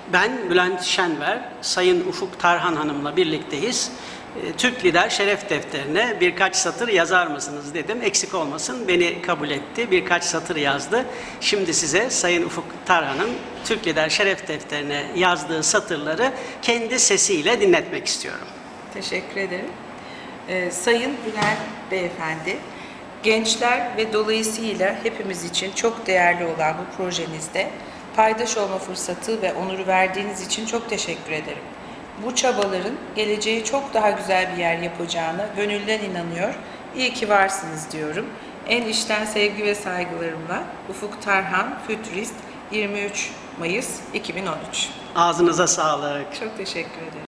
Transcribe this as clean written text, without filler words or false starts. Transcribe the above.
Ben Bülent Şenver, Sayın Ufuk Tarhan Hanım'la birlikteyiz. Türk Lider Şeref Defteri'ne birkaç satır yazar mısınız dedim. Eksik olmasın, beni kabul etti. Birkaç satır yazdı. Şimdi size Sayın Ufuk Tarhan'ın Türk Lider Şeref Defteri'ne yazdığı satırları kendi sesiyle dinletmek istiyorum. Teşekkür ederim. Sayın Bülent Beyefendi, gençler ve dolayısıyla hepimiz için çok değerli olan bu projenizde paydaş olma fırsatı ve onuru verdiğiniz için çok teşekkür ederim. Bu çabaların geleceği çok daha güzel bir yer yapacağına gönülden inanıyor. İyi ki varsınız diyorum. En içten sevgi ve saygılarımla Ufuk Tarhan, Fütürist, 23 Mayıs 2013. Ağzınıza sağlık. Çok teşekkür ederim.